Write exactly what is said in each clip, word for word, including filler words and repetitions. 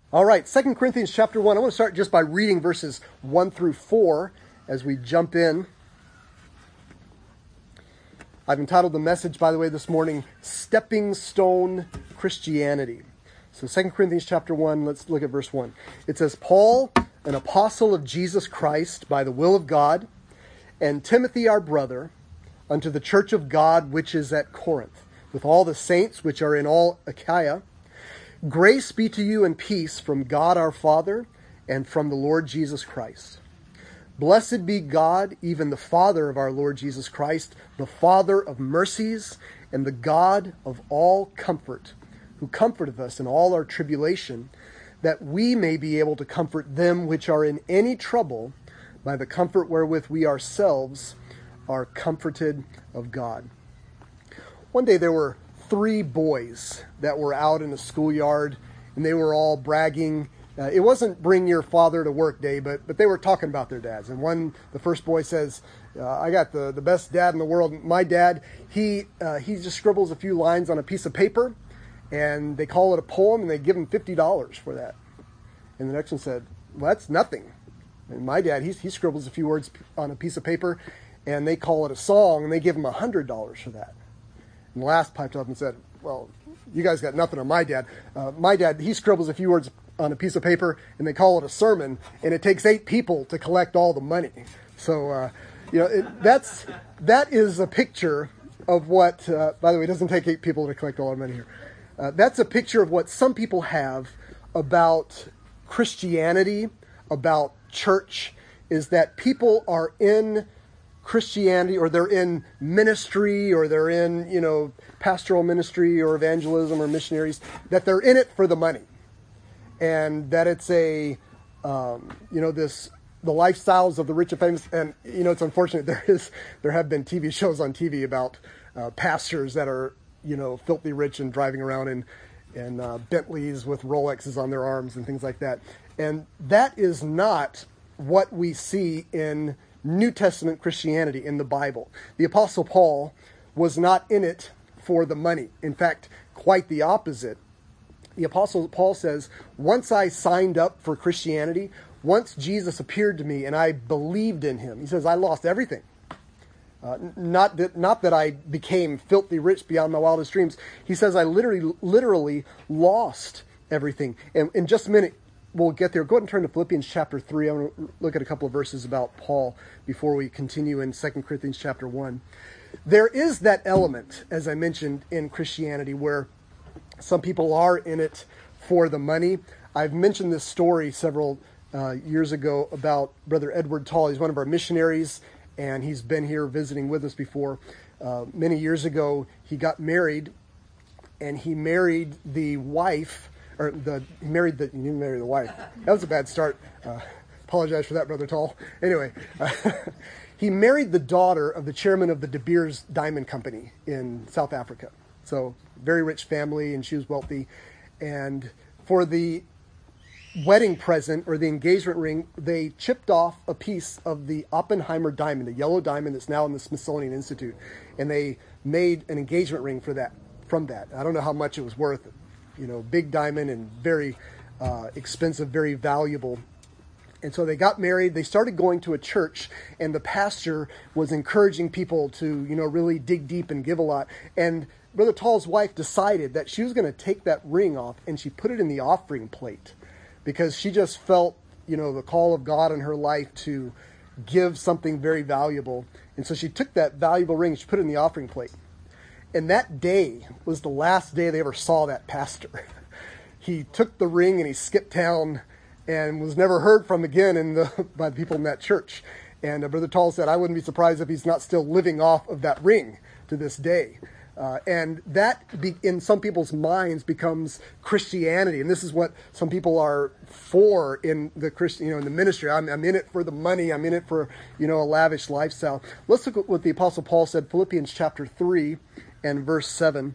All right, Second Corinthians chapter one. I want to start just by reading verses one through four as we jump in. I've entitled the message, by the way, this morning, Stepping Stone Christianity. So Second Corinthians chapter one, let's look at verse one. It says, Paul, an apostle of Jesus Christ by the will of God, and Timothy our brother, unto the church of God which is at Corinth, with all the saints which are in all Achaia, grace be to you and peace from God our Father and from the Lord Jesus Christ. Blessed be God, even the Father of our Lord Jesus Christ, the Father of mercies and the God of all comfort, who comforteth us in all our tribulation, that we may be able to comfort them which are in any trouble by the comfort wherewith we ourselves are comforted of God. One day there were three boys that were out in the schoolyard, and they were all bragging. Uh, it wasn't bring your father to work day, but but they were talking about their dads. And one, the first boy says, uh, I got the, the best dad in the world. My dad, he uh, he just scribbles a few lines on a piece of paper, and they call it a poem, and they give him fifty dollars for that. And the next one said, well, that's nothing. And my dad, he, he scribbles a few words on a piece of paper, and they call it a song, and they give him one hundred dollars for that. And the last piped up and said, well, you guys got nothing on my dad. Uh, my dad, he scribbles a few words on a piece of paper, and they call it a sermon, and it takes eight people to collect all the money. So, uh, you know, it, that's, that is a picture of what, uh, by the way, it doesn't take eight people to collect all our money here. Uh, that's a picture of what some people have about Christianity, about church, is that people are in Christianity, or they're in ministry, or they're in, you know, pastoral ministry or evangelism or missionaries, that they're in it for the money. And that it's a, um, you know, this, the lifestyles of the rich and famous. And, you know, it's unfortunate. There is, there have been T V shows on T V about uh, pastors that are, you know, filthy rich and driving around in, in uh, Bentleys with Rolexes on their arms and things like that. And that is not what we see in New Testament Christianity in the Bible. The Apostle Paul was not in it for the money. In fact, quite the opposite. The Apostle Paul says, once I signed up for Christianity, once Jesus appeared to me and I believed in him, he says, I lost everything. Uh, not that, not that I became filthy rich beyond my wildest dreams. He says, I literally, literally lost everything. And in just a minute, we'll get there. Go ahead and turn to Philippians chapter three. I'm going to look at a couple of verses about Paul before we continue in Second Corinthians chapter one. There is that element, as I mentioned, in Christianity where some people are in it for the money. I've mentioned this story several uh, years ago about Brother Edward Tall. He's one of our missionaries, and he's been here visiting with us before. Uh, many years ago, he got married, and he married the wife Or the he married the he didn't marry the wife. That was a bad start. Uh, apologize for that, Brother Tall. Anyway, uh, he married the daughter of the chairman of the De Beers Diamond Company in South Africa. So very rich family, and she was wealthy. And for the wedding present or the engagement ring, they chipped off a piece of the Oppenheimer diamond, the yellow diamond that's now in the Smithsonian Institute, and they made an engagement ring for that from that. I don't know how much it was worth. You know, big diamond and very uh, expensive, very valuable. And so they got married. They started going to a church, and the pastor was encouraging people to, you know, really dig deep and give a lot. And Brother Tall's wife decided that she was going to take that ring off, and she put it in the offering plate because she just felt, you know, the call of God in her life to give something very valuable. And so she took that valuable ring and she put it in the offering plate. And that day was the last day they ever saw that pastor. He took the ring and he skipped town and was never heard from again in the, by the people in that church. And uh, Brother Tall said, I wouldn't be surprised if he's not still living off of that ring to this day. Uh, and that, be, in some people's minds, becomes Christianity. And this is what some people are for in the Christian, you know, in the ministry. I'm, I'm in it for the money. I'm in it for, you know, a lavish lifestyle. Let's look at what the Apostle Paul said, Philippians chapter three. And verse seven.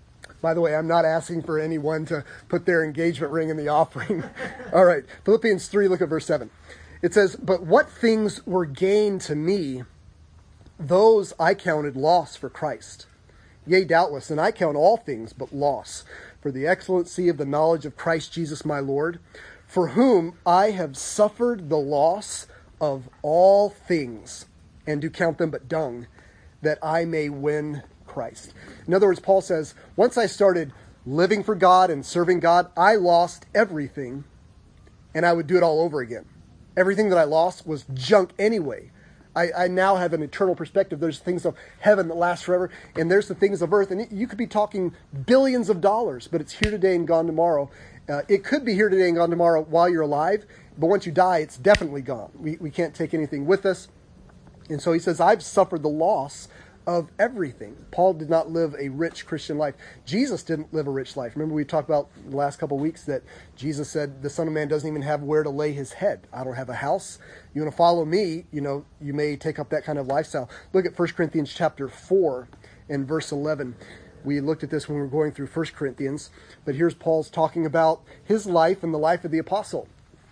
By the way, I'm not asking for anyone to put their engagement ring in the offering. All right, Philippians three, look at verse seven. It says, but what things were gain to me, those I counted loss for Christ. Yea, doubtless, and I count all things but loss, for the excellency of the knowledge of Christ Jesus my Lord, for whom I have suffered the loss of all things, and do count them but dung, that I may win Christ. In other words, Paul says, once I started living for God and serving God, I lost everything, and I would do it all over again. Everything that I lost was junk anyway. I, I now have an eternal perspective. There's things of heaven that last forever, and there's the things of earth. And you could be talking billions of dollars, but it's here today and gone tomorrow. Uh, it could be here today and gone tomorrow while you're alive, but once you die, it's definitely gone. We, we can't take anything with us. And so he says, I've suffered the loss of everything. Paul did not live a rich Christian life. Jesus didn't live a rich life. Remember we talked about the last couple of weeks that Jesus said the Son of Man doesn't even have where to lay his head. I don't have a house. You want to follow me, you know, you may take up that kind of lifestyle. Look at First Corinthians chapter four and verse eleven. We looked at this when we were going through First Corinthians, but here's Paul's talking about his life and the life of the apostle.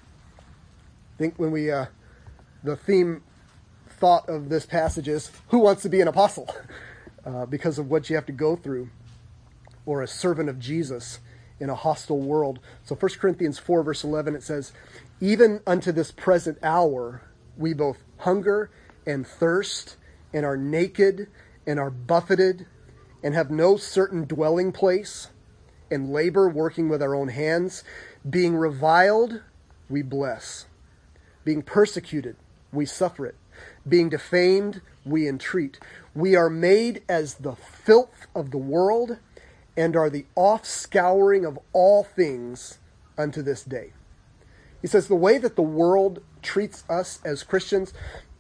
I think when we, uh, the theme thought of this passage is, who wants to be an apostle? Uh, because of what you have to go through, or a servant of Jesus in a hostile world. So First Corinthians four verse eleven, it says, even unto this present hour, we both hunger and thirst, and are naked, and are buffeted, and have no certain dwelling place, and labor working with our own hands. Being reviled, we bless. Being persecuted, we suffer it. Being defamed, we entreat. We are made as the filth of the world, and are the offscouring of all things unto this day. He says the way that the world treats us as Christians,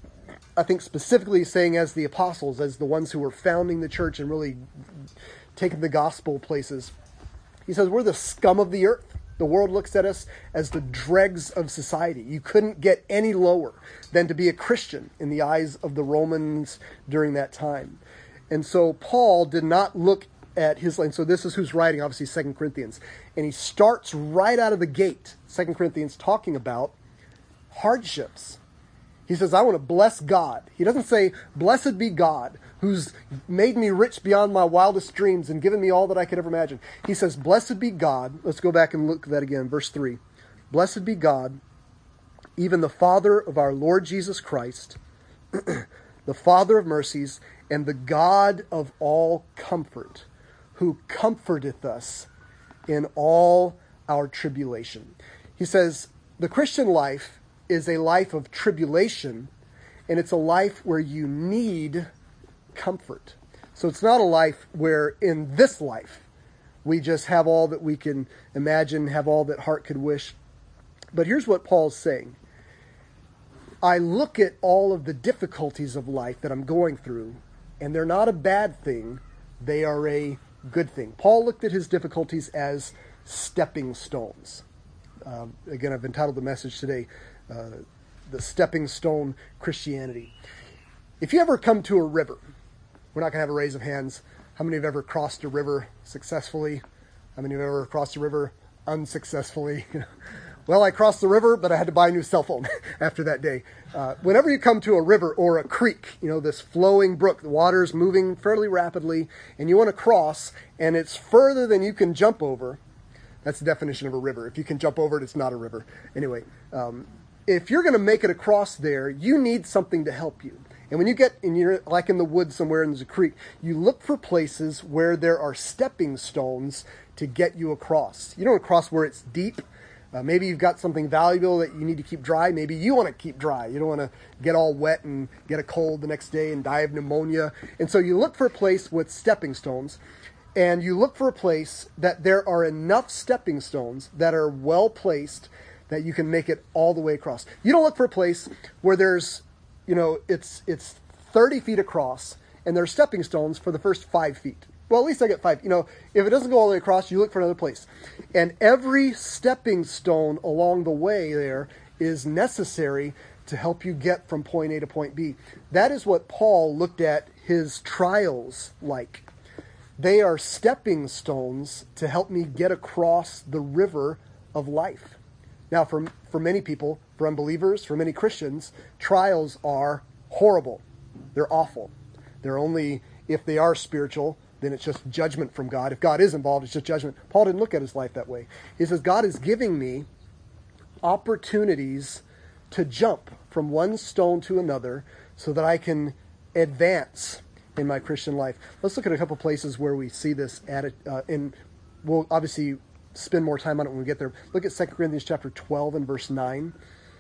I think specifically saying as the apostles, as the ones who were founding the church and really taking the gospel places. He says we're the scum of the earth. The world looks at us as the dregs of society. You couldn't get any lower than to be a Christian in the eyes of the Romans during that time. And so Paul did not look at his life. So this is who's writing, obviously, Second Corinthians. And he starts right out of the gate, Second Corinthians, talking about hardships. He says, I want to bless God. He doesn't say, blessed be God, who's made me rich beyond my wildest dreams and given me all that I could ever imagine. He says, blessed be God. Let's go back and look at that again. Verse three. Blessed be God, even the Father of our Lord Jesus Christ, the Father of mercies, and the God of all comfort, who comforteth us in all our tribulation. He says, the Christian life is a life of tribulation, and it's a life where you need comfort. So it's not a life where in this life we just have all that we can imagine, have all that heart could wish. But here's what Paul's saying. I look at all of the difficulties of life that I'm going through, and they're not a bad thing. They are a good thing. Paul looked at his difficulties as stepping stones. Um, again, I've entitled the message today, uh, The Stepping Stone Christianity. If you ever come to a river, we're not going to have a raise of hands. How many have ever crossed a river successfully? How many have ever crossed a river unsuccessfully? Well, I crossed the river, but I had to buy a new cell phone after that day. Uh, whenever you come to a river or a creek, you know, this flowing brook, the water's moving fairly rapidly, and you want to cross, and it's further than you can jump over. That's the definition of a river. If you can jump over it, it's not a river. Anyway, um, if you're going to make it across there, you need something to help you. And when you get, and you're like in the woods somewhere and there's a creek, you look for places where there are stepping stones to get you across. You don't cross where it's deep. Uh, maybe you've got something valuable that you need to keep dry. Maybe you want to keep dry. You don't want to get all wet and get a cold the next day and die of pneumonia. And so you look for a place with stepping stones, and you look for a place that there are enough stepping stones that are well placed that you can make it all the way across. You don't look for a place where there's, you know, it's it's thirty feet across and there are stepping stones for the first five feet. Well, at least I get five. You know, if it doesn't go all the way across, you look for another place. And every stepping stone along the way there is necessary to help you get from point A to point B. That is what Paul looked at his trials like. They are stepping stones to help me get across the river of life. Now, for, for many people, for unbelievers, for many Christians, trials are horrible. They're awful. They're only, if they are spiritual, then it's just judgment from God. If God is involved, it's just judgment. Paul didn't look at his life that way. He says, God is giving me opportunities to jump from one stone to another so that I can advance in my Christian life. Let's look at a couple places where we see this added, uh, and we'll obviously spend more time on it when we get there. Look at Second Corinthians chapter twelve and verse nine.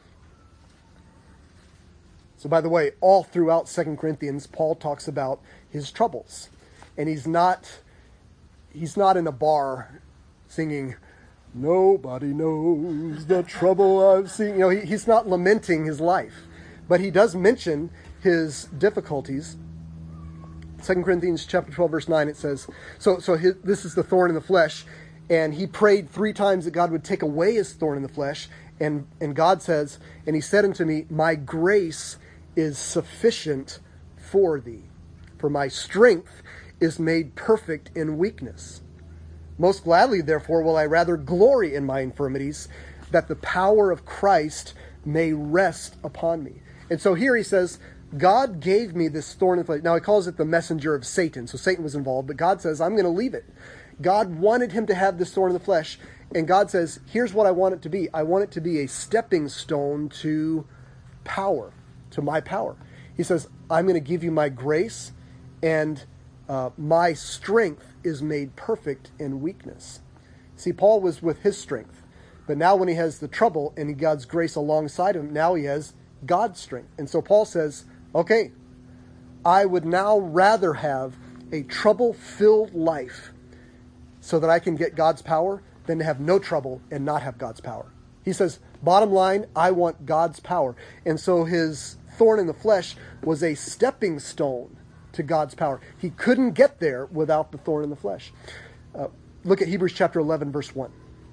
So by the way, all throughout Second Corinthians, Paul talks about his troubles. And he's not he's not in a bar singing, "Nobody knows the trouble I've seen." You know, he, he's not lamenting his life. But he does mention his difficulties. Second Corinthians chapter twelve, verse nine, it says, so so his, this is the thorn in the flesh, and he prayed three times that God would take away his thorn in the flesh, and, and God says, and he said unto me, "My grace is sufficient for thee, for my strength is made perfect in weakness. Most gladly, therefore, will I rather glory in my infirmities, that the power of Christ may rest upon me." And so here he says, God gave me this thorn in the flesh. Now he calls it the messenger of Satan. So Satan was involved, but God says, I'm going to leave it. God wanted him to have this thorn in the flesh. And God says, here's what I want it to be. I want it to be a stepping stone to power, to my power. He says, I'm going to give you my grace, and uh, my strength is made perfect in weakness. See, Paul was with his strength. But now when he has the trouble and he God's grace alongside him, now he has God's strength. And so Paul says, okay, I would now rather have a trouble-filled life so that I can get God's power than to have no trouble and not have God's power. He says, bottom line, I want God's power. And so his thorn in the flesh was a stepping stone to God's power. He couldn't get there without the thorn in the flesh. Uh, look at Hebrews chapter eleven, verse one.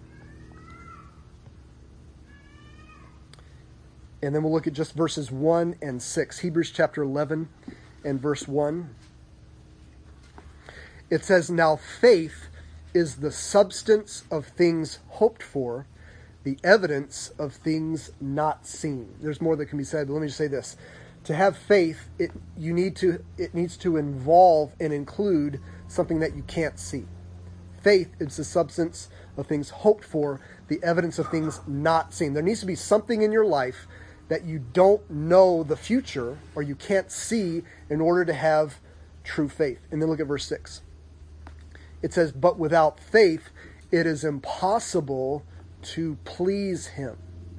And then we'll look at just verses one and six. Hebrews chapter eleven and verse one. It says, "Now faith is the substance of things hoped for, the evidence of things not seen." There's more that can be said, but let me just say this. To have faith, it you need to it needs to involve and include something that you can't see. Faith is the substance of things hoped for, the evidence of things not seen. There needs to be something in your life that you don't know the future or you can't see in order to have true faith. And then look at verse six. It says, "But without faith, it is impossible to please him."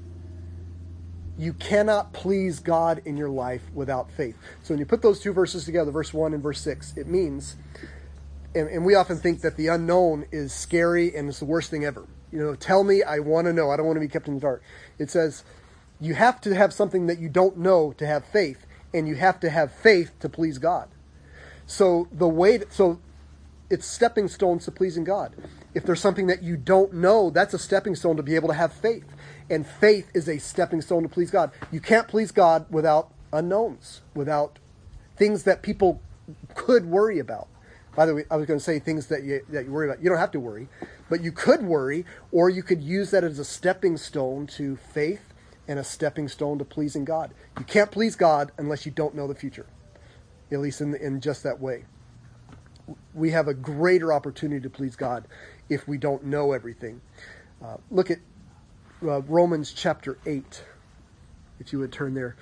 You cannot please God in your life without faith. So when you put those two verses together, verse one and verse six, it means, and, and we often think that the unknown is scary and it's the worst thing ever. You know, tell me, I want to know. I don't want to be kept in the dark. It says, you have to have something that you don't know to have faith, and you have to have faith to please God. So the way, to, so it's stepping stones to pleasing God. If there's something that you don't know, that's a stepping stone to be able to have faith. And faith is a stepping stone to please God. You can't please God without unknowns, without things that people could worry about. By the way, I was going to say things that you, that you worry about. You don't have to worry, but you could worry, or you could use that as a stepping stone to faith and a stepping stone to pleasing God. You can't please God unless you don't know the future, at least in, in just that way. We have a greater opportunity to please God if we don't know everything. Uh, look at uh, Romans chapter eight, if you would turn there.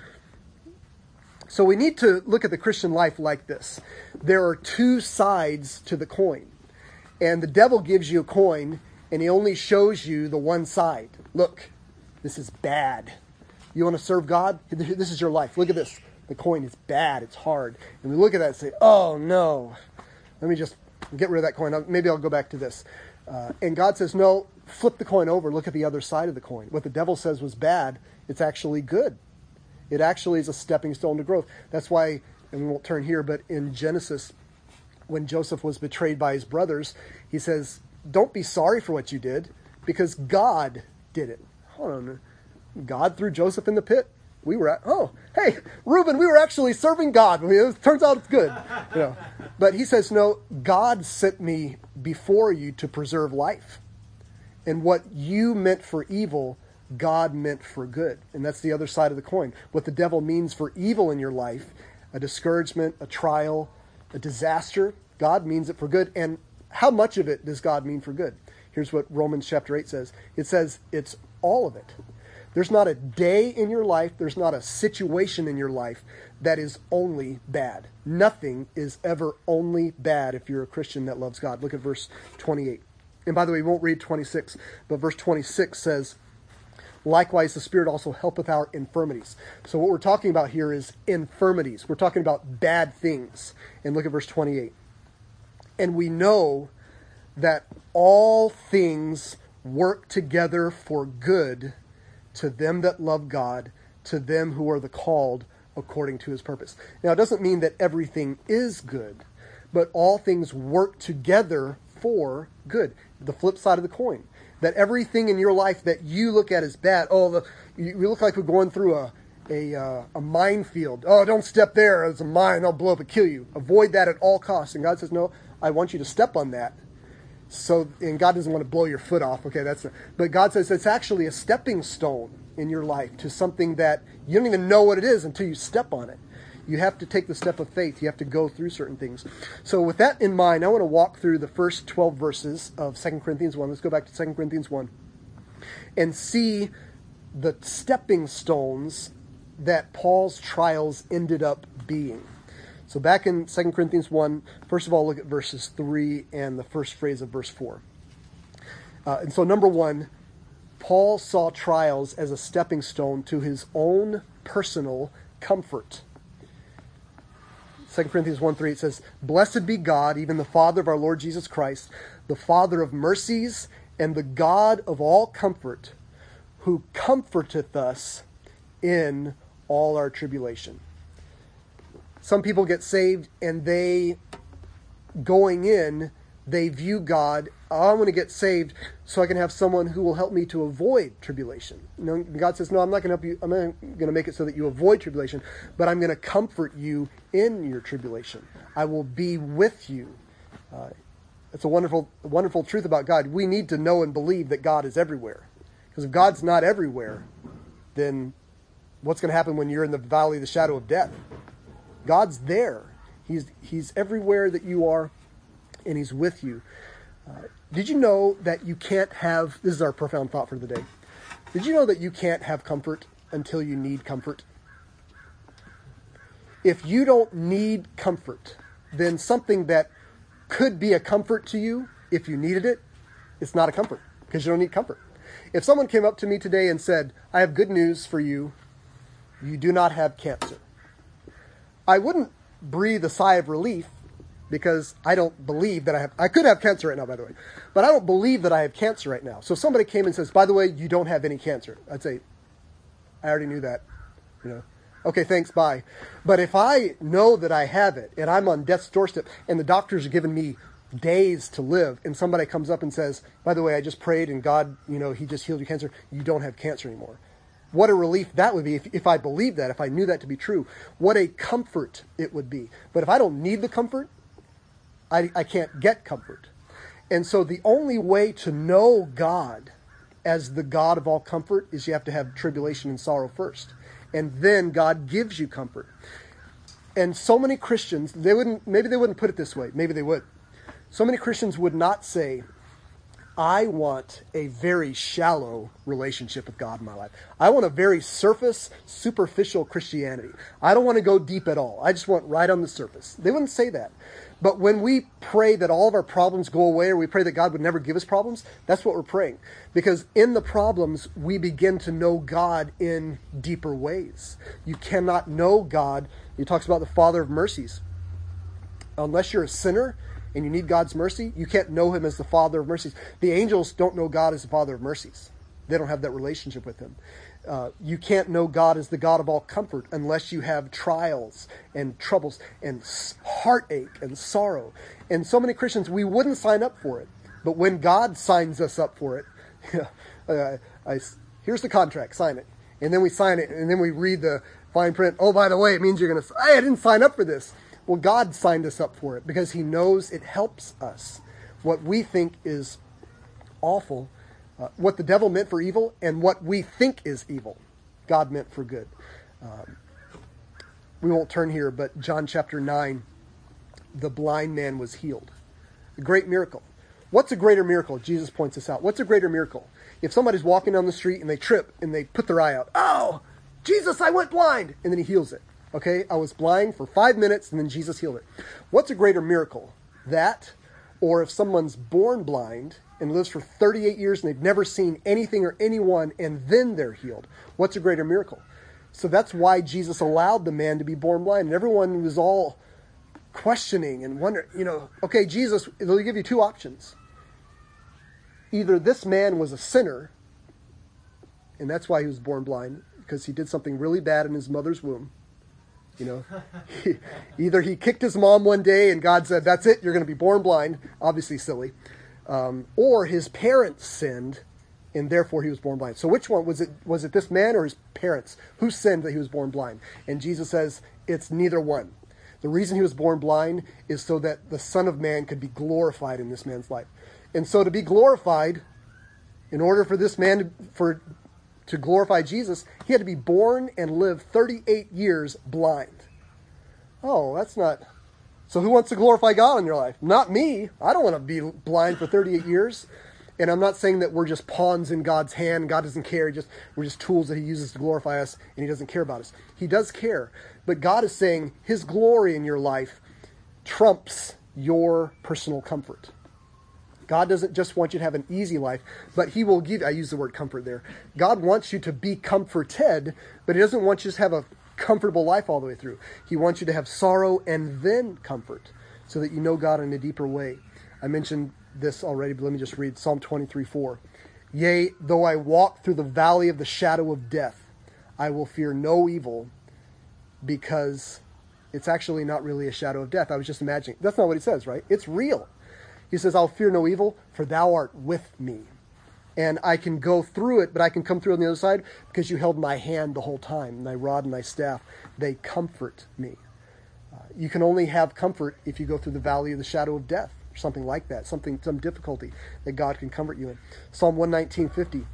So we need to look at the Christian life like this. There are two sides to the coin. And the devil gives you a coin, and he only shows you the one side. Look, this is bad. You want to serve God? This is your life. Look at this. The coin is bad. It's hard. And we look at that and say, oh, no. Let me just get rid of that coin. Maybe I'll go back to this. Uh, and God says, no, flip the coin over. Look at the other side of the coin. What the devil says was bad, it's actually good. It actually is a stepping stone to growth. That's why, and we won't turn here, but in Genesis, when Joseph was betrayed by his brothers, he says, don't be sorry for what you did, because God did it. Hold on. God threw Joseph in the pit. We were at, oh, hey, Reuben, we were actually serving God. I mean, it turns out it's good. You know. But he says, no, God sent me before you to preserve life. And what you meant for evil, God meant for good. And that's the other side of the coin. What the devil means for evil in your life, a discouragement, a trial, a disaster, God means it for good. And how much of it does God mean for good? Here's what Romans chapter eight says. It says it's all of it. There's not a day in your life, there's not a situation in your life that is only bad. Nothing is ever only bad if you're a Christian that loves God. Look at verse twenty-eight. And by the way, we won't read twenty-six, but verse twenty-six says, likewise, the Spirit also helpeth our infirmities. So what we're talking about here is infirmities. We're talking about bad things. And look at verse twenty-eight. And we know that all things work together for good to them that love God, to them who are the called according to his purpose. Now, it doesn't mean that everything is good, but all things work together for good. The flip side of the coin. That everything in your life that you look at as bad, oh, the, you, we look like we're going through a a, uh, a minefield. Oh, don't step there. It's a mine. I'll blow up and kill you. Avoid that at all costs. And God says, no, I want you to step on that. So, and God doesn't want to blow your foot off. Okay, that's, a, but God says it's actually a stepping stone in your life to something that you don't even know what it is until you step on it. You have to take the step of faith. You have to go through certain things. So with that in mind, I want to walk through the first twelve verses of Second Corinthians one. Let's go back to Second Corinthians one and see the stepping stones that Paul's trials ended up being. So back in Second Corinthians one, first of all, look at verses three and the first phrase of verse four. Uh, and so number one, Paul saw trials as a stepping stone to his own personal comfort. Second Corinthians one three, it says, blessed be God, even the Father of our Lord Jesus Christ, the Father of mercies and the God of all comfort, who comforteth us in all our tribulation. Some people get saved and they, going in, they view God, oh, I'm going to get saved so I can have someone who will help me to avoid tribulation. You know, God says, no, I'm not going to help you. I'm not going to make it so that you avoid tribulation, but I'm going to comfort you in your tribulation. I will be with you. Uh, it's a wonderful, wonderful truth about God. We need to know and believe that God is everywhere. Because if God's not everywhere, then what's going to happen when you're in the valley of the shadow of death? God's there. He's He's everywhere that you are, and he's with you. Uh, did you know that you can't have, this is our profound thought for the day. Did you know that you can't have comfort until you need comfort? If you don't need comfort, then something that could be a comfort to you, if you needed it, it's not a comfort, because you don't need comfort. If someone came up to me today and said, I have good news for you, you do not have cancer, I wouldn't breathe a sigh of relief, because I don't believe that I have, I could have cancer right now, by the way, but I don't believe that I have cancer right now. So if somebody came and says, by the way, you don't have any cancer, I'd say, I already knew that, you know, okay, thanks, bye. But if I know that I have it and I'm on death's doorstep and the doctors are giving me days to live and somebody comes up and says, by the way, I just prayed and God, you know, he just healed your cancer, you don't have cancer anymore. What a relief that would be if, if I believed that, if I knew that to be true. What a comfort it would be. But if I don't need the comfort, I, I can't get comfort. And so the only way to know God as the God of all comfort is you have to have tribulation and sorrow first. And then God gives you comfort. And so many Christians, they wouldn't, maybe they wouldn't put it this way. Maybe they would. So many Christians would not say, I want a very shallow relationship with God in my life. I want a very surface, superficial Christianity. I don't want to go deep at all. I just want right on the surface. They wouldn't say that. But when we pray that all of our problems go away, or we pray that God would never give us problems, that's what we're praying. Because in the problems, we begin to know God in deeper ways. You cannot know God. He talks about the Father of mercies. Unless you're a sinner and you need God's mercy, you can't know him as the Father of mercies. The angels don't know God as the Father of mercies. They don't have that relationship with him. Uh, you can't know God as the God of all comfort unless you have trials and troubles and heartache and sorrow. And so many Christians, we wouldn't sign up for it. But when God signs us up for it, uh, I, here's the contract, sign it. And then we sign it, and then we read the fine print. Oh, by the way, it means you're going to, I didn't sign up for this. Well, God signed us up for it because he knows it helps us. What we think is awful, uh, what the devil meant for evil, and what we think is evil, God meant for good. Um, we won't turn here, but John chapter nine, the blind man was healed. A great miracle. What's a greater miracle? Jesus points this out. What's a greater miracle? If somebody's walking down the street and they trip and they put their eye out. Oh, Jesus, I went blind. And then he heals it. Okay, I was blind for five minutes and then Jesus healed it. What's a greater miracle? That, or if someone's born blind and lives for thirty-eight years and they've never seen anything or anyone and then they're healed. What's a greater miracle? So that's why Jesus allowed the man to be born blind. And everyone was all questioning and wondering, you know, okay, Jesus, they'll give you two options. Either this man was a sinner, and that's why he was born blind, because he did something really bad in his mother's womb. You know, he, either he kicked his mom one day and God said, that's it, you're going to be born blind. Obviously silly. Um, or his parents sinned and therefore he was born blind. So which one was it? Was it this man or his parents who sinned that he was born blind? And Jesus says it's neither one. The reason he was born blind is so that the Son of Man could be glorified in this man's life. And so to be glorified, in order for this man to, for to glorify Jesus, he had to be born and live thirty-eight years blind. Oh, that's not... So who wants to glorify God in your life? Not me. I don't want to be blind for thirty-eight years. And I'm not saying that we're just pawns in God's hand. God doesn't care. Just we're just tools that he uses to glorify us, and he doesn't care about us. He does care. But God is saying his glory in your life trumps your personal comfort. God doesn't just want you to have an easy life, but he will give, I use the word comfort there. God wants you to be comforted, but he doesn't want you to have a comfortable life all the way through. He wants you to have sorrow and then comfort so that you know God in a deeper way. I mentioned this already, but let me just read Psalm twenty-three four. Yea, though I walk through the valley of the shadow of death, I will fear no evil, because it's actually not really a shadow of death. I was just imagining. That's not what he says, right? It's real. He says, I'll fear no evil, for thou art with me. And I can go through it, but I can come through on the other side because you held my hand the whole time. Thy rod and thy staff, they comfort me. Uh, you can only have comfort if you go through the valley of the shadow of death, or something like that, something, some difficulty that God can comfort you in. Psalm one nineteen fifty.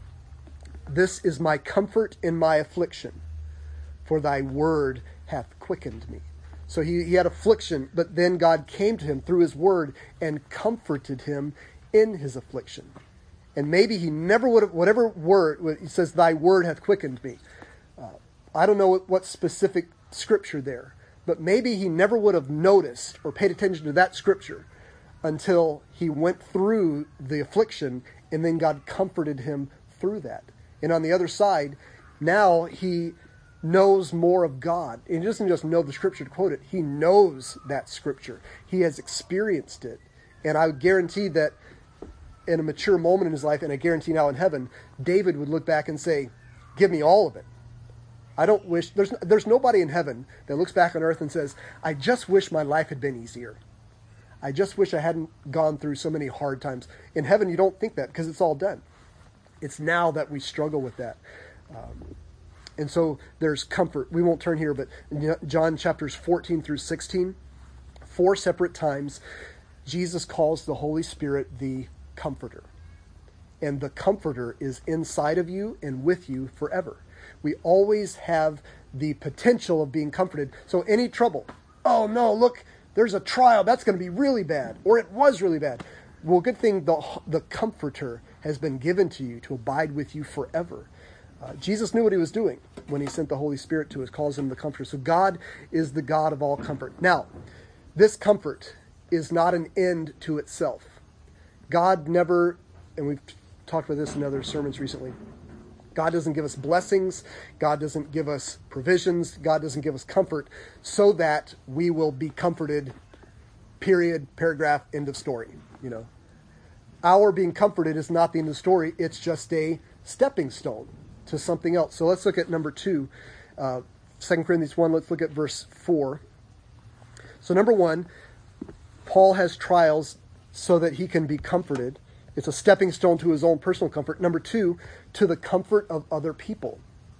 This is my comfort in my affliction, for thy word hath quickened me. So he, he had affliction, but then God came to him through his word and comforted him in his affliction. And maybe he never would have, whatever word, he says, thy word hath quickened me. Uh, I don't know what, what specific scripture there, but maybe he never would have noticed or paid attention to that scripture until he went through the affliction, and then God comforted him through that. And on the other side, now he knows more of God. And he doesn't just know the scripture to quote it. He knows that scripture. He has experienced it. And I guarantee that in a mature moment in his life, and I guarantee now in heaven, David would look back and say, give me all of it. I don't wish, there's, there's nobody in heaven that looks back on earth and says, I just wish my life had been easier. I just wish I hadn't gone through so many hard times. In heaven, you don't think that because it's all done. It's now that we struggle with that. Um, And so there's comfort. We won't turn here, but in John chapters fourteen through sixteen, four separate times, Jesus calls the Holy Spirit the Comforter. And the Comforter is inside of you and with you forever. We always have the potential of being comforted. So any trouble, oh no, look, there's a trial, that's going to be really bad, or it was really bad. Well, good thing the, the Comforter has been given to you to abide with you forever. Uh, Jesus knew what he was doing when he sent the Holy Spirit to us, calls him the Comforter. So God is the God of all comfort. Now, this comfort is not an end to itself. God never, and we've talked about this in other sermons recently, God doesn't give us blessings. God doesn't give us provisions. God doesn't give us comfort so that we will be comforted, period, paragraph, end of story. You know, our being comforted is not the end of the story. It's just a stepping stone to something else. So let's look at number two, uh, Second Corinthians one. Let's look at verse four. So number one, Paul has trials so that he can be comforted. It's a stepping stone to his own personal comfort. Number two, to the comfort of other people.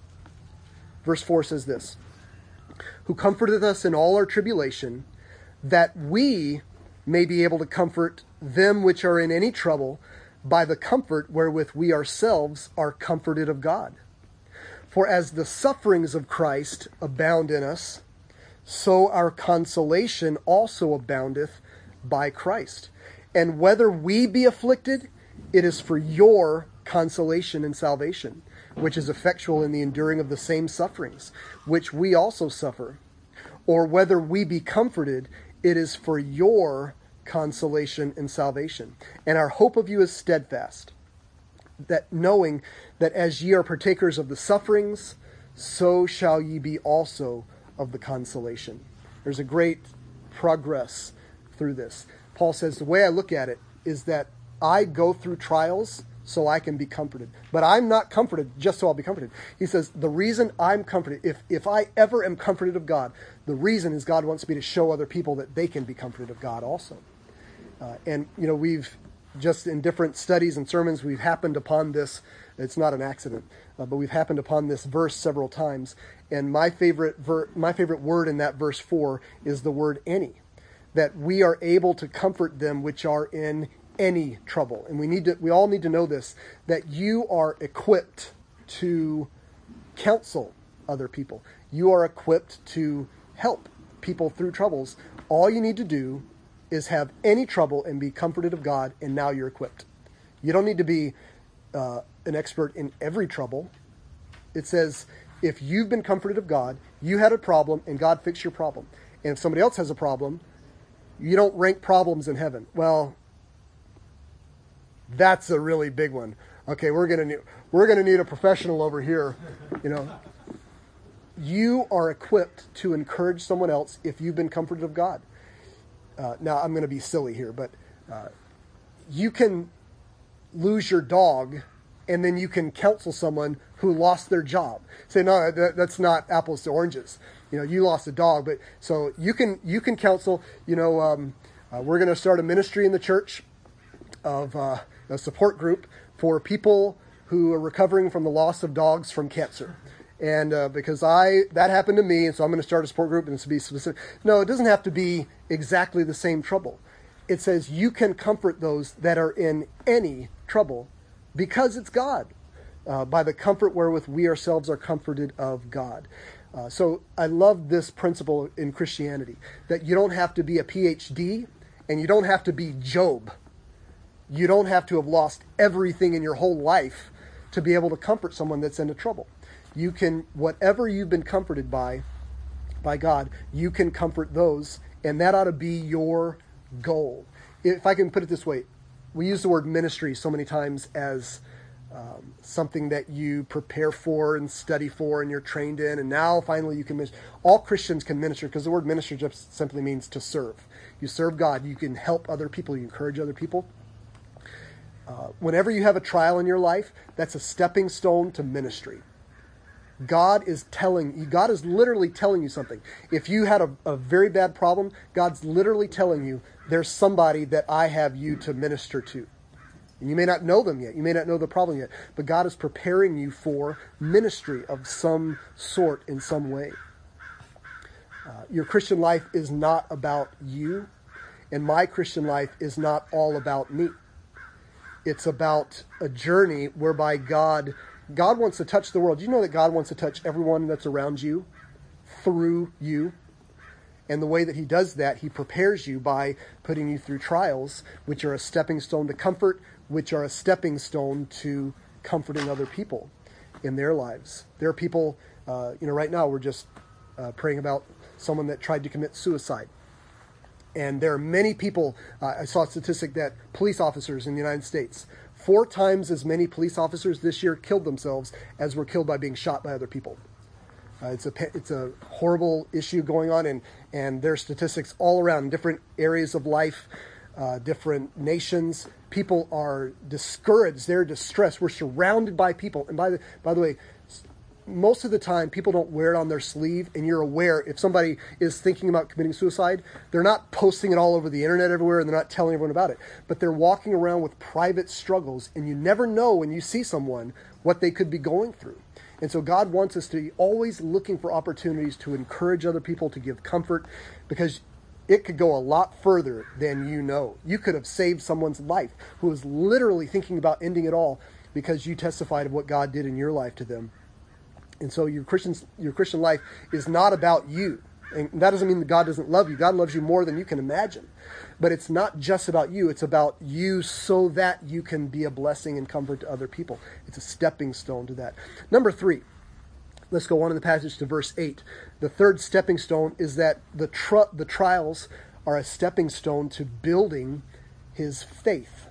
Verse four says this, who comforteth us in all our tribulation, that we may be able to comfort them which are in any trouble by the comfort wherewith we ourselves are comforted of God. For as the sufferings of Christ abound in us, so our consolation also aboundeth by Christ. And whether we be afflicted, it is for your consolation and salvation, which is effectual in the enduring of the same sufferings, which we also suffer. Or whether we be comforted, it is for your consolation and salvation. And our hope of you is steadfast, that knowing that as ye are partakers of the sufferings, so shall ye be also of the consolation. There's a great progress through this. Paul says, the way I look at it is that I go through trials so I can be comforted. But I'm not comforted just so I'll be comforted. He says, the reason I'm comforted, if, if I ever am comforted of God, the reason is God wants me to show other people that they can be comforted of God also. Uh, and, you know, we've just in different studies and sermons, we've happened upon this. It's not an accident, uh, but we've happened upon this verse several times. And my favorite ver- my favorite word in that verse four is the word any, that we are able to comfort them which are in any trouble. And we need to, we all need to know this, that you are equipped to counsel other people. You are equipped to help people through troubles. All you need to do is have any trouble and be comforted of God, and now you're equipped. You don't need to be uh, an expert in every trouble. It says, if you've been comforted of God, you had a problem, and God fixed your problem. And if somebody else has a problem, you don't rank problems in heaven. Well, that's a really big one. Okay, we're gonna need, we're gonna need a professional over here. You know, you are equipped to encourage someone else if you've been comforted of God. Uh, now, I'm going to be silly here, but uh, you can lose your dog, and then you can counsel someone who lost their job. Say, no, that, that's not apples to oranges. You know, you lost a dog, but so you can you can counsel. You know, um, uh, we're going to start a ministry in the church of uh, a support group for people who are recovering from the loss of dogs from cancer. And uh, because I that happened to me, and so I'm going to start a support group, and it's to be specific. No, it doesn't have to be exactly the same trouble. It says you can comfort those that are in any trouble because it's God, uh, by the comfort wherewith we ourselves are comforted of God. Uh, so I love this principle in Christianity, that you don't have to be a P H D, and you don't have to be Job. You don't have to have lost everything in your whole life to be able to comfort someone that's into trouble. You can, whatever you've been comforted by, by God, you can comfort those, and that ought to be your goal. If I can put it this way, we use the word ministry so many times as um, something that you prepare for and study for and you're trained in, and now finally you can minister. All Christians can minister, because the word minister just simply means to serve. You serve God. You can help other people. You encourage other people. Uh, whenever you have a trial in your life, that's a stepping stone to ministry. God is telling you, God is literally telling you something. If you had a, a very bad problem, God's literally telling you, there's somebody that I have you to minister to. And you may not know them yet. You may not know the problem yet. But God is preparing you for ministry of some sort in some way. Uh, your Christian life is not about you. And my Christian life is not all about me. It's about a journey whereby God... God wants to touch the world. You know that God wants to touch everyone that's around you through you. And the way that he does that, he prepares you by putting you through trials, which are a stepping stone to comfort, which are a stepping stone to comforting other people in their lives. There are people, uh, you know, right now we're just uh, praying about someone that tried to commit suicide. And there are many people, uh, I saw a statistic that police officers in the United States, four times as many police officers this year killed themselves as were killed by being shot by other people. Uh, it's a it's a horrible issue going on, and, and there are statistics all around different areas of life, uh, different nations. People are discouraged. They're distressed. We're surrounded by people. And by the by the way, most of the time, people don't wear it on their sleeve, and you're aware if somebody is thinking about committing suicide, they're not posting it all over the internet everywhere, and they're not telling everyone about it. But they're walking around with private struggles, and you never know when you see someone what they could be going through. And so God wants us to be always looking for opportunities to encourage other people, to give comfort, because it could go a lot further than you know. You could have saved someone's life who was literally thinking about ending it all because you testified of what God did in your life to them. And so your Christian, your Christian life is not about you. And that doesn't mean that God doesn't love you. God loves you more than you can imagine. But it's not just about you. It's about you so that you can be a blessing and comfort to other people. It's a stepping stone to that. Number three, let's go on in the passage to verse eight. The third stepping stone is that the tr- the trials are a stepping stone to building his faith.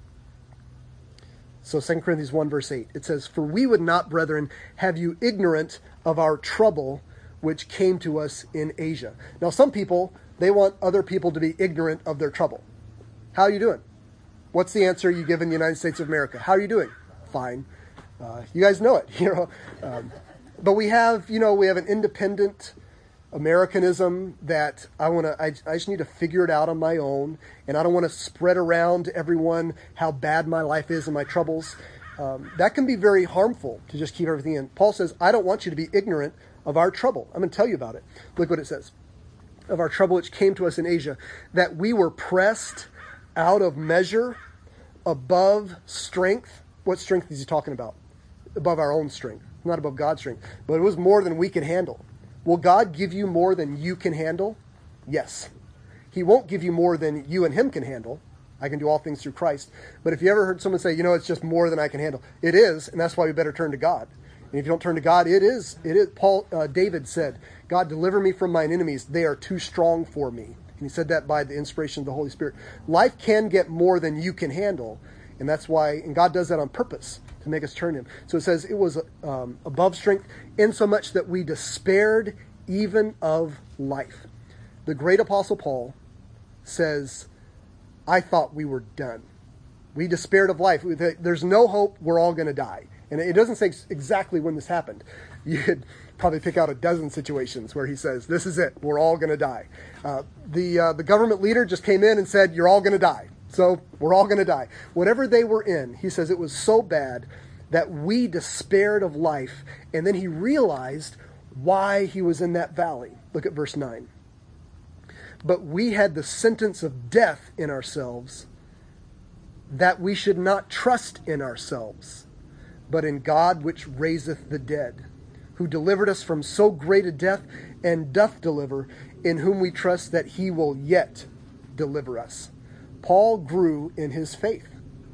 So Second Corinthians one, verse eight, it says, "For we would not, brethren, have you ignorant of our trouble which came to us in Asia." Now, some people, they want other people to be ignorant of their trouble. How are you doing? What's the answer you give in the United States of America? How are you doing? Fine. Uh, you guys know it, you know. Um, but we have, you know, we have an independent Americanism that I want to, I, I just need to figure it out on my own. And I don't want to spread around to everyone how bad my life is and my troubles. Um, that can be very harmful to just keep everything in. Paul says, I don't want you to be ignorant of our trouble. I'm going to tell you about it. Look what it says. Of our trouble which came to us in Asia, that we were pressed out of measure, above strength. What strength is he talking about? Above our own strength, not above God's strength. But it was more than we could handle. Will God give you more than you can handle? Yes. He won't give you more than you and him can handle. I can do all things through Christ. But if you ever heard someone say, you know, it's just more than I can handle, it is, and that's why we better turn to God. And if you don't turn to God, it is. It is. Paul, uh, David said, God, deliver me from mine enemies. They are too strong for me. And he said that by the inspiration of the Holy Spirit. Life can get more than you can handle. And that's why, and God does that on purpose to make us turn to him. So it says it was um, above strength, insomuch that we despaired even of life. The great apostle Paul says, I thought we were done. We despaired of life. There's no hope. We're all going to die. And it doesn't say exactly when this happened. You could probably pick out a dozen situations where he says, this is it. We're all going to die. Uh, the, uh, the government leader just came in and said, you're all going to die. So we're all going to die. Whatever they were in, he says it was so bad that we despaired of life. And then he realized why he was in that valley. Look at verse nine. But we had the sentence of death in ourselves, that we should not trust in ourselves, but in God which raiseth the dead, who delivered us from so great a death, and doth deliver, in whom we trust that he will yet deliver us. Paul grew in his faith.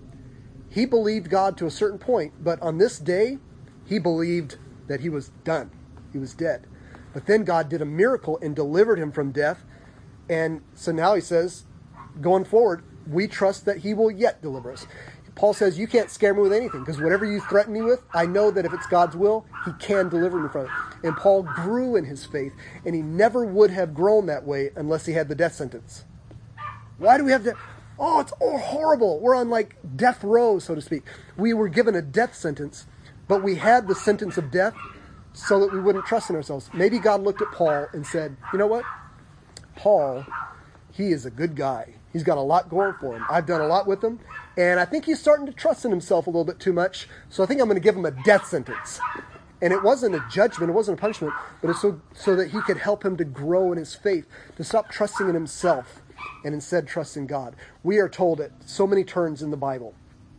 He believed God to a certain point, but on this day, he believed that he was done. He was dead. But then God did a miracle and delivered him from death. And so now he says, going forward, we trust that he will yet deliver us. Paul says, you can't scare me with anything, because whatever you threaten me with, I know that if it's God's will, he can deliver me from it. And Paul grew in his faith, and he never would have grown that way unless he had the death sentence. Why do we have to? Oh, it's oh, horrible. We're on like death row, so to speak. We were given a death sentence, but we had the sentence of death so that we wouldn't trust in ourselves. Maybe God looked at Paul and said, you know what? Paul, he is a good guy. He's got a lot going for him. I've done a lot with him, and I think he's starting to trust in himself a little bit too much, so I think I'm going to give him a death sentence. And it wasn't a judgment, it wasn't a punishment, but it's so, so that he could help him to grow in his faith, to stop trusting in himself, and instead trust in God. We are told at so many turns in the Bible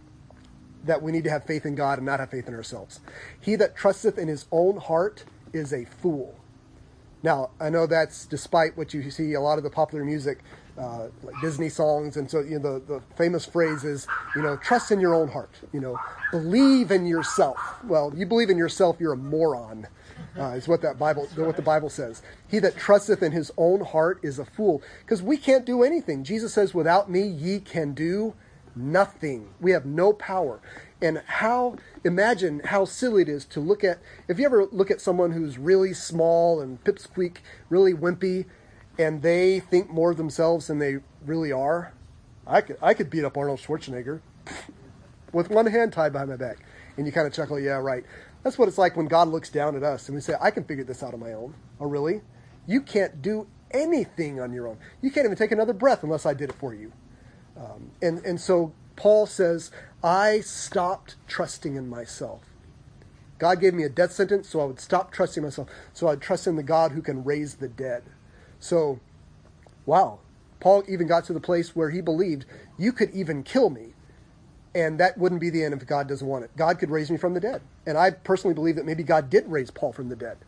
that we need to have faith in God and not have faith in ourselves. He that trusteth in his own heart is a fool. Now, I know that's despite what you see a lot of the popular music, uh, like Disney songs, and so you know the, the famous phrase is, you know, trust in your own heart. You know, believe in yourself. Well, you believe in yourself, you're a moron. Uh, is what that Bible, what the Bible says. He that trusteth in his own heart is a fool, because we can't do anything. Jesus says, "Without me, ye can do nothing." We have no power. And how, imagine how silly it is to look at, if you ever look at someone who's really small and pipsqueak, really wimpy, and they think more of themselves than they really are. I could, I could beat up Arnold Schwarzenegger with one hand tied behind my back. And you kind of chuckle, yeah, right. That's what it's like when God looks down at us and we say, I can figure this out on my own. Oh, really? You can't do anything on your own. You can't even take another breath unless I did it for you. Um, and, and so Paul says, I stopped trusting in myself. God gave me a death sentence, so I would stop trusting myself. So I'd trust in the God who can raise the dead. So, wow. Paul even got to the place where he believed, you could even kill me, and that wouldn't be the end if God doesn't want it. God could raise me from the dead. And I personally believe that maybe God did raise Paul from the dead.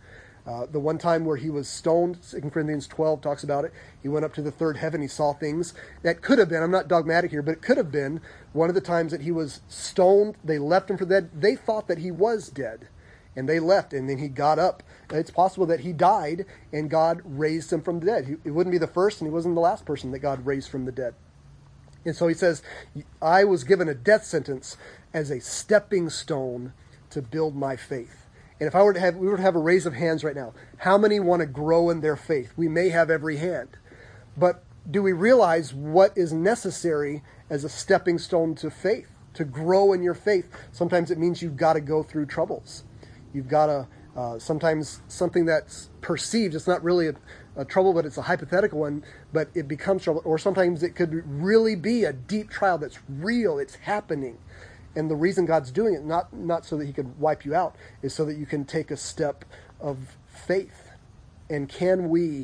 Uh, the one time where he was stoned, Second Corinthians twelve talks about it. He went up to the third heaven. He saw things that could have been, I'm not dogmatic here, but it could have been one of the times that he was stoned. They left him for dead. They thought that he was dead, and they left, and then he got up. It's possible that he died, and God raised him from the dead. He, it wouldn't be the first, and he wasn't the last person that God raised from the dead. And so he says, I was given a death sentence as a stepping stone to build my faith. And if I were to have, we were to have a raise of hands right now, how many want to grow in their faith? We may have every hand. But do we realize what is necessary as a stepping stone to faith, to grow in your faith? Sometimes it means you've got to go through troubles. You've got to, uh, sometimes something that's perceived, it's not really a, a trouble, but it's a hypothetical one, but it becomes trouble. Or sometimes it could really be a deep trial that's real, it's happening. And the reason God's doing it, not not so that he could wipe you out, is so that you can take a step of faith. And can we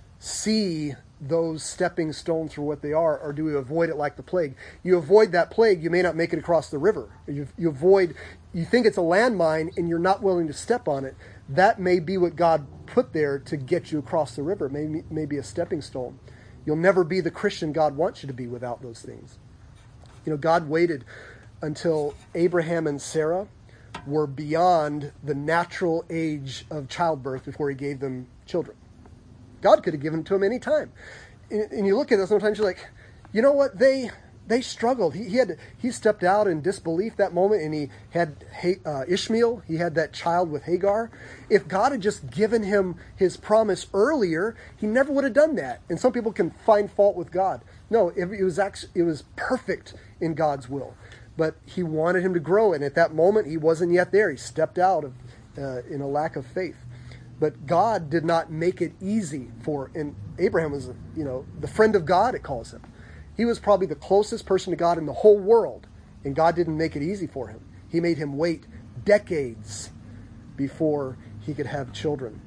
see those stepping stones for what they are, or do we avoid it like the plague? You avoid that plague, you may not make it across the river. You, you avoid, you think it's a landmine and you're not willing to step on it. That may be what God put there to get you across the river. Maybe maybe a stepping stone. You'll never be the Christian God wants you to be without those things. You know, God waited until Abraham and Sarah were beyond the natural age of childbirth before he gave them children. God could have given it to them any time. And, and you look at this, sometimes you're like, you know what, they they struggled. He, he had to, he stepped out in disbelief that moment, and he had uh, Ishmael. He had that child with Hagar. If God had just given him his promise earlier, he never would have done that. And some people can find fault with God. No, it, it was actually it was perfect in God's will. But he wanted him to grow, and at that moment, he wasn't yet there. He stepped out of uh, in a lack of faith. But God did not make it easy for, and Abraham was, you know, the friend of God, it calls him. He was probably the closest person to God in the whole world, and God didn't make it easy for him. He made him wait decades before he could have children.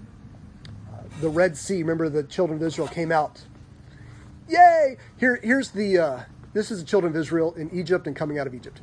Uh, the Red Sea, remember the children of Israel came out. Yay! Here, here's the... Uh, This is the children of Israel in Egypt and coming out of Egypt.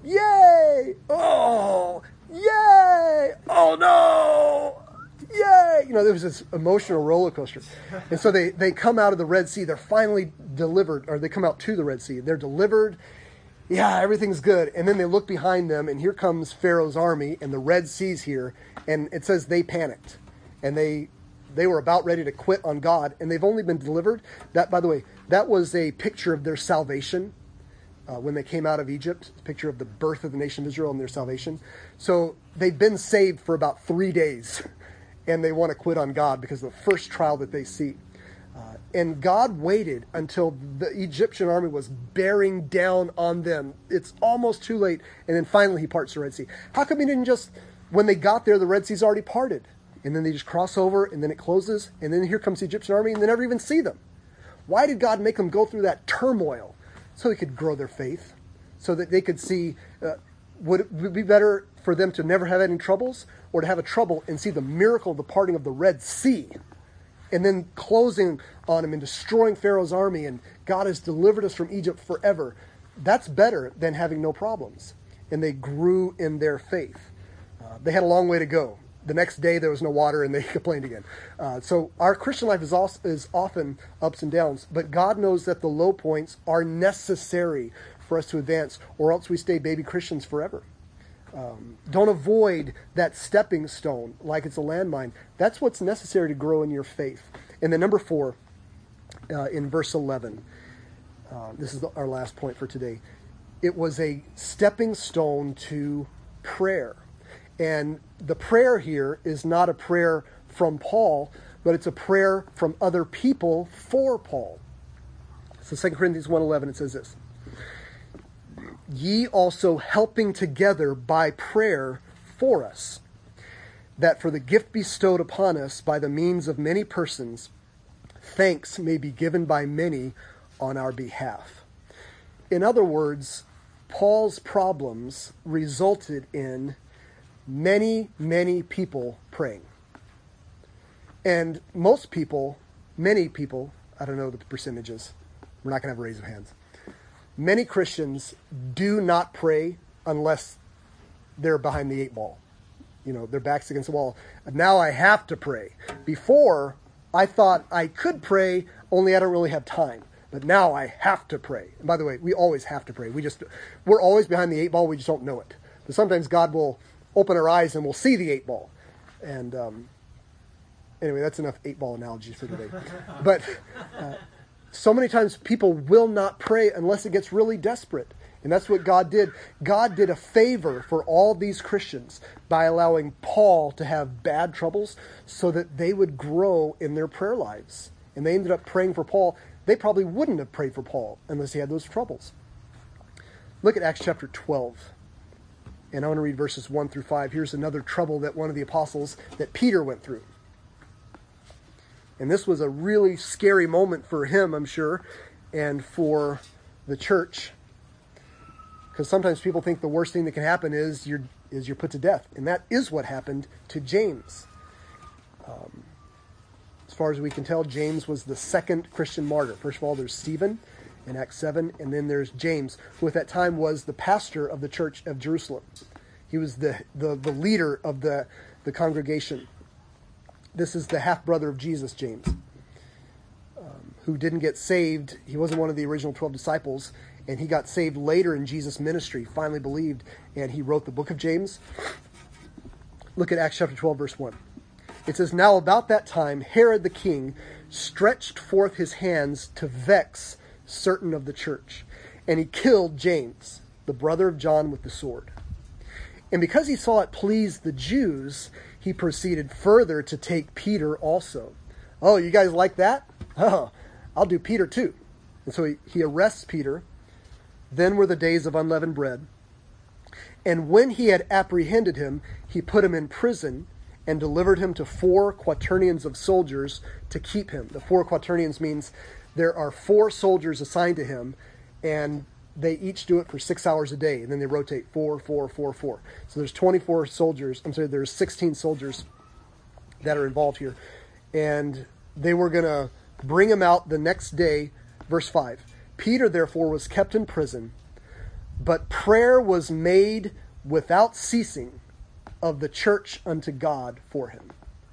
Yay! Oh! Yay! Oh no! Yay! You know, there was this emotional roller coaster. And so they, they come out of the Red Sea. They're finally delivered, or they come out to the Red Sea. They're delivered. Yeah, everything's good. And then they look behind them, and here comes Pharaoh's army, and the Red Sea's here. And it says they panicked. And they... They were about ready to quit on God, and they've only been delivered. That, by the way, that was a picture of their salvation uh, when they came out of Egypt, a picture of the birth of the nation of Israel and their salvation. So they've been saved for about three days, and they want to quit on God because of the first trial that they see. Uh, and God waited until the Egyptian army was bearing down on them. It's almost too late, and then finally he parts the Red Sea. How come he didn't just, when they got there, the Red Sea's already parted? And then they just cross over, and then it closes, and then here comes the Egyptian army, and they never even see them. Why did God make them go through that turmoil? So he could grow their faith, so that they could see, uh, would it be better for them to never have any troubles, or to have a trouble and see the miracle of the parting of the Red Sea, and then closing on him and destroying Pharaoh's army, and God has delivered us from Egypt forever? That's better than having no problems. And they grew in their faith. Uh, they had a long way to go. The next day there was no water, and they complained again. Uh, so our Christian life is, also, is often ups and downs, but God knows that the low points are necessary for us to advance, or else we stay baby Christians forever. Um, don't avoid that stepping stone like it's a landmine. That's what's necessary to grow in your faith. And then number four, uh, in verse eleven, uh, this is the, our last point for today. It was a stepping stone to prayer. And the prayer here is not a prayer from Paul, but it's a prayer from other people for Paul. So Second Corinthians one eleven, it says this. Ye also helping together by prayer for us, that for the gift bestowed upon us by the means of many persons, thanks may be given by many on our behalf. In other words, Paul's problems resulted in many, many people praying. And most people, many people, I don't know the percentages, we're not going to have a raise of hands. Many Christians do not pray unless they're behind the eight ball. you know, their back's against the wall. Now I have to pray. Before, I thought I could pray, only I don't really have time. But now I have to pray. And by the way, we always have to pray. We just, we're always behind the eight ball. We just don't know it. But sometimes God will open our eyes and we'll see the eight ball. And um, anyway, that's enough eight ball analogies for today. But uh, so many times people will not pray unless it gets really desperate. And that's what God did. God did a favor for all these Christians by allowing Paul to have bad troubles so that they would grow in their prayer lives. And they ended up praying for Paul. They probably wouldn't have prayed for Paul unless he had those troubles. Look at Acts chapter twelve. And I want to read verses one through five. Here's another trouble that one of the apostles, that Peter went through. And this was a really scary moment for him, I'm sure, and for the church. Because sometimes people think the worst thing that can happen is you're, is you're put to death. And that is what happened to James. Um, As far as we can tell, James was the second Christian martyr. First of all, there's Stephen in Acts seven, and then there's James, who at that time was the pastor of the church of Jerusalem. He was the, the, the leader of the, the congregation. This is the half-brother of Jesus, James, um, who didn't get saved. He wasn't one of the original twelve disciples, and he got saved later in Jesus' ministry, finally believed, and he wrote the book of James. Look at Acts chapter twelve, verse one. It says, "Now about that time, Herod the king stretched forth his hands to vex certain of the church, and he killed James, the brother of John, with the sword. And because he saw it please the Jews, he proceeded further to take Peter also." Oh, you guys like that? Oh, I'll do Peter too. And so he, he arrests Peter. Then were the days of unleavened bread. And when he had apprehended him, he put him in prison, and delivered him to four quaternions of soldiers to keep him. The four quaternions means there are four soldiers assigned to him, and they each do it for six hours a day, and then they rotate four, four, four, four. So there's twenty-four soldiers. I'm sorry, there's sixteen soldiers that are involved here. And they were going to bring him out the next day. Verse five. "Peter, therefore, was kept in prison, but prayer was made without ceasing of the church unto God for him."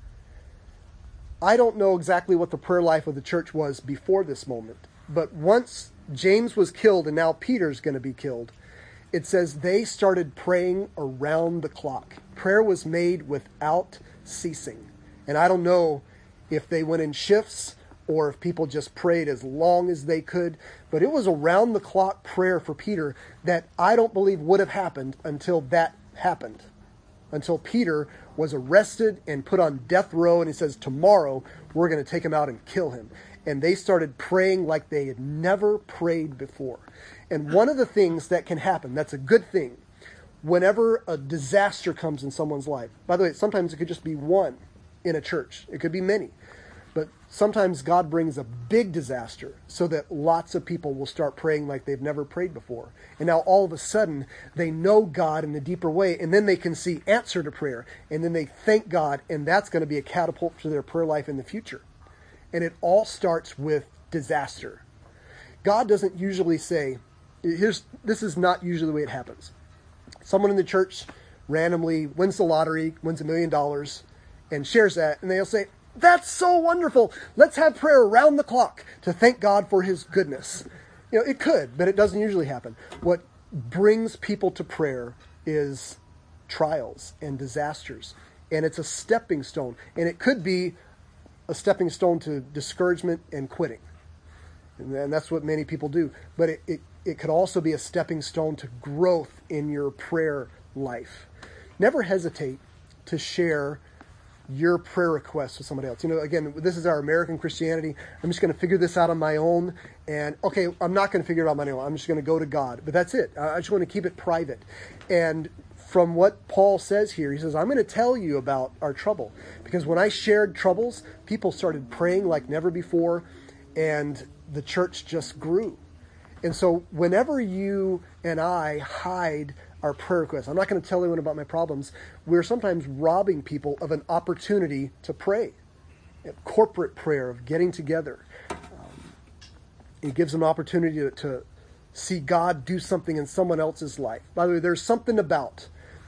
I don't know exactly what the prayer life of the church was before this moment, but once James was killed and now Peter's going to be killed, it says they started praying around the clock. Prayer was made without ceasing. And I don't know if they went in shifts or if people just prayed as long as they could, but it was around the clock prayer for Peter that I don't believe would have happened until that happened. Until Peter was arrested and put on death row, and he says, tomorrow we're going to take him out and kill him. And they started praying like they had never prayed before. And one of the things that can happen, that's a good thing, whenever a disaster comes in someone's life. By the way, sometimes it could just be one in a church. It could be many. But sometimes God brings a big disaster so that lots of people will start praying like they've never prayed before. And now all of a sudden, they know God in a deeper way, and then they can see answer to prayer. And then they thank God, and that's going to be a catapult to their prayer life in the future. And it all starts with disaster. God doesn't usually say, here's this is not usually the way it happens. Someone in the church randomly wins the lottery, wins a million dollars, and shares that, and they'll say, that's so wonderful. Let's have prayer around the clock to thank God for his goodness. You know, it could, but it doesn't usually happen. What brings people to prayer is trials and disasters. And it's a stepping stone. And it could be a stepping stone to discouragement and quitting. And that's what many people do. But it, it, it could also be a stepping stone to growth in your prayer life. Never hesitate to share your prayer requests with somebody else. You know, again, this is our American Christianity. I'm just going to figure this out on my own. And, okay, I'm not going to figure it out on my own. I'm just going to go to God. But that's it. I just want to keep it private. And from what Paul says here, he says, I'm going to tell you about our trouble. Because when I shared troubles, people started praying like never before, and the church just grew. And so whenever you and I hide our prayer requests, I'm not going to tell anyone about my problems, we're sometimes robbing people of an opportunity to pray. A corporate prayer of getting together. Um, it gives them an opportunity to, to see God do something in someone else's life. By the way, there's something about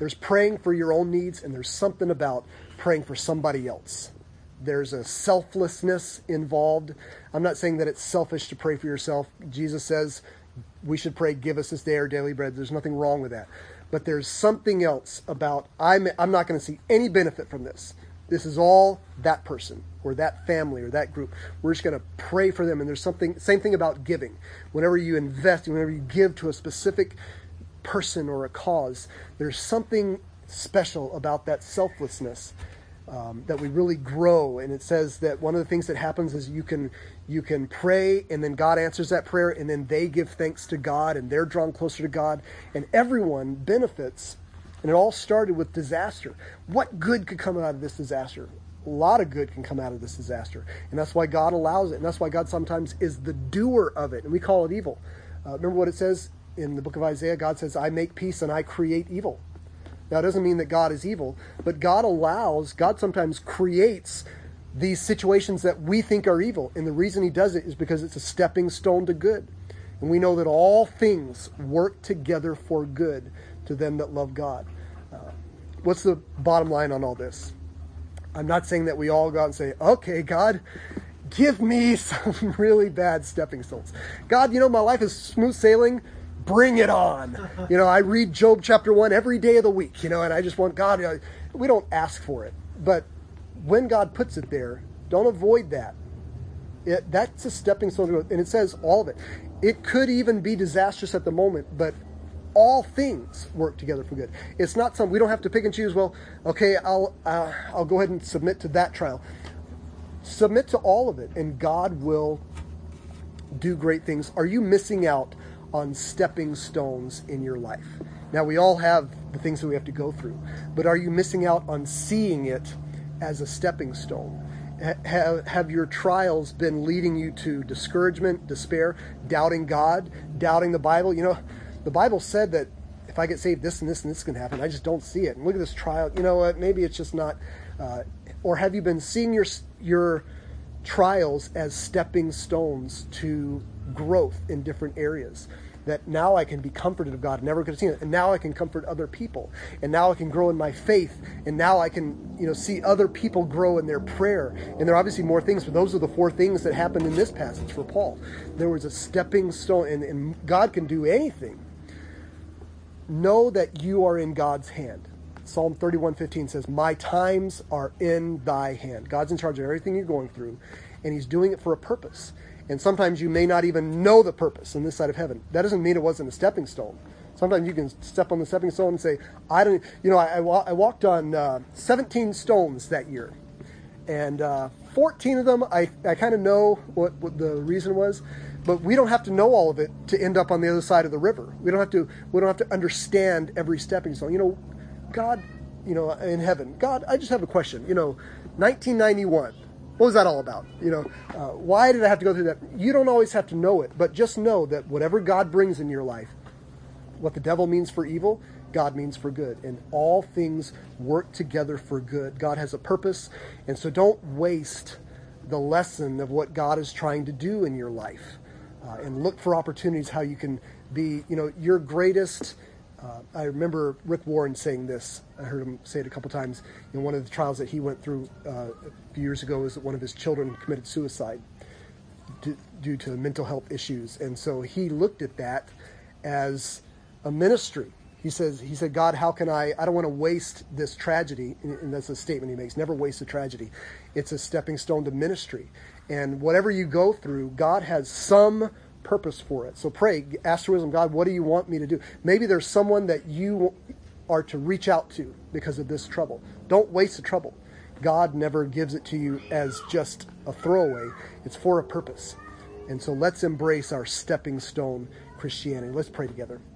There's praying for your own needs, and there's something about praying for somebody else. There's a selflessness involved. I'm not saying that it's selfish to pray for yourself. Jesus says we should pray, give us this day our daily bread. There's nothing wrong with that. But there's something else about, I'm, I'm not going to see any benefit from this. This is all that person or that family or that group. We're just going to pray for them. And there's something, same thing about giving. Whenever you invest, whenever you give to a specific person or a cause, there's something special about that selflessness um, that we really grow. And it says that one of the things that happens is you can you can pray, and then God answers that prayer, and then they give thanks to God, and they're drawn closer to God, and everyone benefits. And it all started with disaster. What good could come out of this disaster? A lot of good can come out of this disaster. And that's why God allows it. And that's why God sometimes is the doer of it. And we call it evil. Uh, remember what it says in the book of Isaiah? God says, I make peace and I create evil. Now, it doesn't mean that God is evil, but God allows, God sometimes creates these situations that we think are evil. And the reason he does it is because it's a stepping stone to good. And we know that all things work together for good to them that love God. Uh, what's the bottom line on all this? I'm not saying that we all go out and say, okay, God, give me some really bad stepping stones. God, you know, my life is smooth sailing. Bring it on. You know, I read Job chapter one every day of the week, you know, and I just want God, you know, we don't ask for it. But when God puts it there, don't avoid that. It, that's a stepping stone to growth. And it says all of it. It could even be disastrous at the moment, but all things work together for good. It's not something, we don't have to pick and choose, well, okay, I'll uh, I'll go ahead and submit to that trial. Submit to all of it, and God will do great things. Are you missing out on stepping stones in your life? Now, we all have the things that we have to go through, but are you missing out on seeing it as a stepping stone? Have, have your trials been leading you to discouragement, despair, doubting God, doubting the Bible? You know, the Bible said that if I get saved, this and this and this can happen. I just don't see it. And look at this trial. You know what? Maybe it's just not. Uh, or have you been seeing your your trials as stepping stones to growth in different areas? That now I can be comforted of God. Never could have seen it. And now I can comfort other people. And now I can grow in my faith. And now I can, you know, see other people grow in their prayer. And there are obviously more things, but those are the four things that happened in this passage for Paul. There was a stepping stone, and, and God can do anything. Know that you are in God's hand. Psalm thirty-one fifteen says, my times are in thy hand. God's in charge of everything you're going through, and he's doing it for a purpose. And sometimes you may not even know the purpose on this side of heaven. That doesn't mean it wasn't a stepping stone. Sometimes you can step on the stepping stone and say, I don't, you know, I, I, I walked on uh, seventeen stones that year. And uh, fourteen of them, I, I kind of know what, what the reason was. But we don't have to know all of it to end up on the other side of the river. We don't have to, we don't have to understand every stepping stone. You know, God, you know, in heaven, God, I just have a question. You know, nineteen ninety-one. What was that all about? You know, uh, why did I have to go through that? You don't always have to know it, but just know that whatever God brings in your life, what the devil means for evil, God means for good. And all things work together for good. God has a purpose. And so don't waste the lesson of what God is trying to do in your life. Uh, and look for opportunities how you can be, you know, your greatest. Uh, I remember Rick Warren saying this. I heard him say it a couple times. You know, one of the trials that he went through uh, a few years ago was that one of his children committed suicide d- due to mental health issues, and so he looked at that as a ministry. He says, he said, God, how can I? I don't want to waste this tragedy. And that's a statement he makes. Never waste a tragedy. It's a stepping stone to ministry. And whatever you go through, God has some purpose for it. So pray, ask for wisdom. God, what do you want me to do? Maybe there's someone that you are to reach out to because of this trouble. Don't waste the trouble. God never gives it to you as just a throwaway. It's for a purpose. And so let's embrace our stepping stone Christianity. Let's pray together.